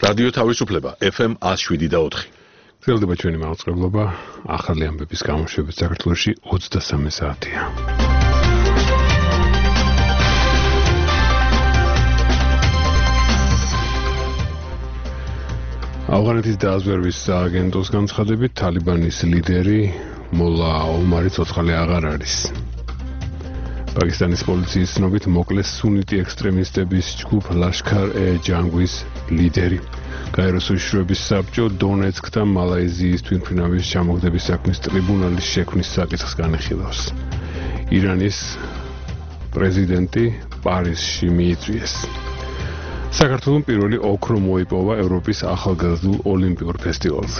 რადიო თავისუფლება FM 107.4. გრძელდება ჩვენი მაუწყებლობა ახალი ამბების გამოშვებით საქართველოში 23 საათია. ავღანეთის დააზვერვის სააგენტოს განცხადებით თალიბანის ლიდერი მოლა ომარი ცოცხალი აღარ არის. პაკისტანის პოლიციის ცნობით მოკლეს სუნიტი ექსტრემისტების ჯგუფ ლაშქარ-ე-ჯანგვის ლიდერი. გაეროს უშიშროების საბჭო დონეცკთან მალაიზიის თვითმფრინავის ჩამოგდების საქმის ტრიბუნალის შექმნის საკითხს განიხილავს. ირანის პრეზიდენტი პარიზში მიიწვიეს. საქართველოს პირველი ოქრო მოიპოვა ევროპის ახალგაზრდულ ოლიმპიურ ფესტივალზე.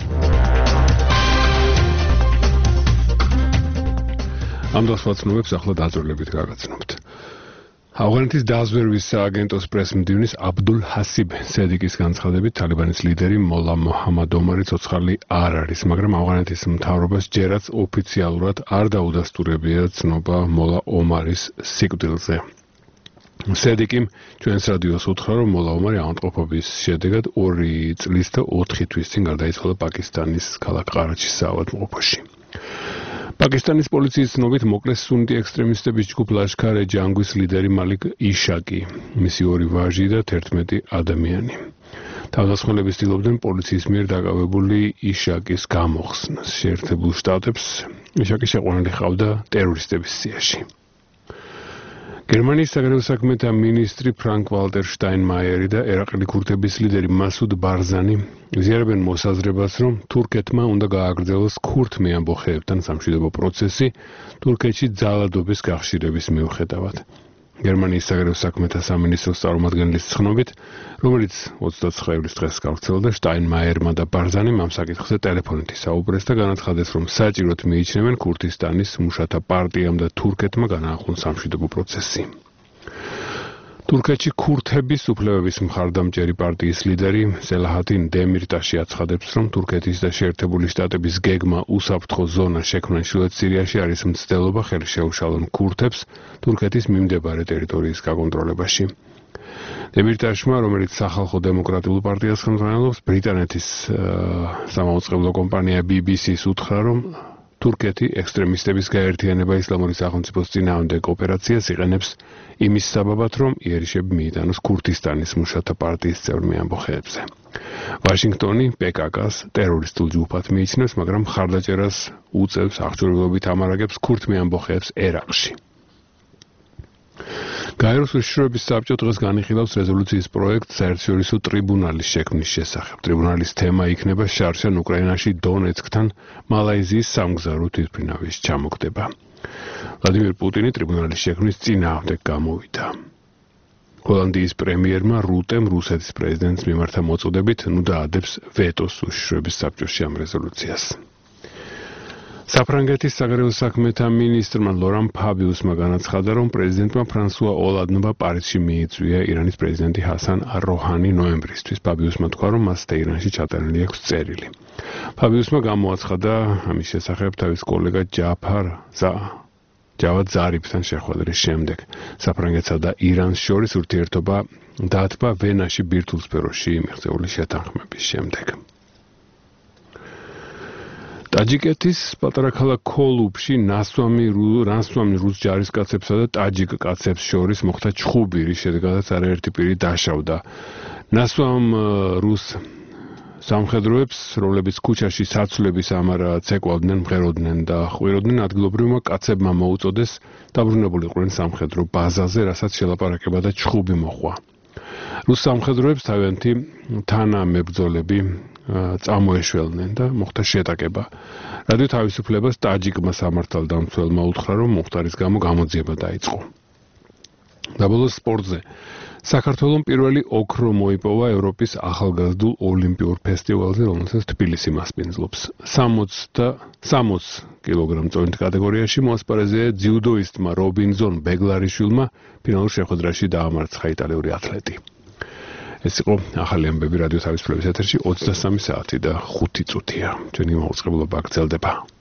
ამ დასვაცნობებს ახლა დაწვრილებით გაგაცნობთ. ავღანეთის დააზვერვის სააგენტოს პრესმდივნის აბდულ ჰასიბ სედიკის განცხადებით თალიბანის ლიდერი მოლა მოჰამად ომარი ცოცხალი არ არის, მაგრამ ავღანეთის მთავრობას ჯერაც ოფიციალურად არ დაუდასტურებია ცნობა მოლა ომარის სიკვდილზე. სედიკიმ ჩვენს რადიოს უთხრა, რომ მოლა ომარი ავადმყოფობის შედეგად 2 წლის და 4 თვის წინ გარდაიცვალა პაკისტანის ქალაქ ყარაჩის საავადმყოფოში. პაკისტანის პოლიციის ცნობით მოკლეს სუნიტი ექსტრემისტების ჯგუფ ლაშქარ-ე-ჯანგვის ლიდერი მალიკ იშაკი, მისი 2 ვაჟი და 11 ადამიანი. თავდასხმელები ცდილობდნენ პოლიციის მიერ დაკავებული იშაკის გამოხსნას. შეერთებულ შტატებს იშაკი შეყვანილი ჰყავდა ტერორისტების სიაში. გერმანიის საგარეო საქმეთა მინისტრი ფრანკ ვალტერ შტაინმაიერი და ერაყელი ქურთების ლიდერი მასუდ ბარზანი იზიარებენ მოსაზრებას, რომ თურქეთმა უნდა გააგრძელოს ქურთმე ამბოხეებთან სამშვიდობო პროცესი თურქეთში ძალადობის გახშირების მიუხედავად. გერმანიის საგარეო საქმეთა სამინისტროს წარმომადგენლის ცნობით, რომელიც 29 ივლის დღეს გავრცელდა, შტაინმაიერმა და ბარზანიმ ამ საკითხზე ტელეფონით ისაუბრეს და განაცხადეს, რომ საჭიროდ მიიჩნევენ ქურთისტანის მუშათა პარტიამ და თურქეთმა განაახონ სამშვიდობო პროცესი. თურქეთში ქურთების უფლებების მხარდამჭერი პარტიის ლიდერი სელაჰადინ დემირტაში აცხადებს, რომ თურქეთის და შეერთებული შტატების გეგმა უსაფრთხო ზონა შექმნან ჩრდილოეთ სირიაში არის მცდელობა ხელი შეუშალონ ქურთებს თურქეთის მიმდებარე ტერიტორიის გაკონტროლებაში. დემირტაშმა, რომელიც სახალხო დემოკრატიულ პარტიას ხელმძღვანელობს, ბრიტანეთის სამაუწყებლო კომპანია BBC-ს უთხრა, რომ თურქეთი ექსტრემისტების გაერთიანება ისლამური სახელმწიფოს წინააღმდეგ ოპერაციას იყენებს იმის საბაბად, რომ იერიშები მიიტანოს ქურთისტანის მუშათა პარტიის წევრ ამბოხეებზე. ვაშინგტონი PKK-ს ტერორისტულ ჯგუფად მიიჩნევს, მაგრამ მხარდაჭერას უწევს აღჭურვილობით ამარაგებს ქურთმე ამბოხეებს ერაყში. გაეროს უშიშროების საბჭო დღეს განიხილავს რეზოლუციის პროექტს საერთაშორისო ტრიბუნალის შექმნის შესახებ. ტრიბუნალის თემა იქნება შარშან უკრაინაში დონეცკთან მალაიზიის სამგზავრო თვითმფრინავის ჩამოგდება. ვლადიმირ პუტინი ტრიბუნალის შექმნის წინააღმდეგ გამოვიდა. ჰოლანდიის პრემიერმა რუტემ რუსეთის პრეზიდენტს მიმართა მოწოდებით ნუ დაადებს ვეტოს უშიშროების საბჭოში ამ რეზოლუციას. საფრანგეთის საგარეო საქმეთა მინისტრმა ლორან ფაბიუსმა განაცხადა, რომ პრეზიდენტმა ფრანსუა ოლანდმა პარიზში მიიწვია ირანის პრეზიდენტი ჰასან არ-როჰანი ნოემბრისთვის. ფაბიუსმა თქვა, რომ მას ტეირანში ჩატანილი აქვს წერილი. ფაბიუსმა გამოაცხადა ამის შესახებ თავის კოლეგა ჯავად ზარიფთან შეხვედრის შემდეგ. საფრანგეთსა და ირანს შორის ურთიერთობა დაათბა ვენაში ბირთვულ სფეროში მიღწეული შეთანხმების შემდეგ. ტაჯიკეთის პატარა ქალაქ ქოლუბში ნასვამი რუს ჯარისკაცებსა და ტაჯიკ კაცებს შორის მოხდა ჩხუბი, რის შედეგადაც არაერთი პირი დაშავდა. ნასვამ რუს სამხედროებს, რომლებიც ქუჩაში საცვლების ამარა ცეკვავდნენ, მღეროდნენ და ხვიროდნენ, ადგილობრივმა კაცებმა მოუწოდეს დაბრუნებულიყვნენ სამხედრო ბაზაზე, რასაც შელაპარაკება და ჩხუბი მოჰყვა. რუს სამხედროებს თავიანთი თანამებრძოლები წამოეშველნენ და მოხდა შეტაკება. რადიო თავისუფლებას ტაჯიკმა სამართალდამცველმა უთხრა, რომ მომხდარის გამო გამოძიება დაიწყო. დაბოლოს სპორტზე. საქართველოს პირველი ოქრო მოიპოვა ევროპის ახალგაზრდულ ოლიმპიურ ფესტივალზე, რომელსაც თბილისი მასპინძლობს. 60 კილოგრამ-წონით კატეგორიაში მოასპარეზია ძიუდოისტმა რობინზონ ბეგლარიშვილმა ფინალურ შეხვედრაში დაამარცხა იტალიური ათლეტი. ეს იყო ახალი ამბები რადიო თავისუფლების ეთერში 23 საათი და 5 წუთია. ჩვენი მაუწყებლობა გრძელდება.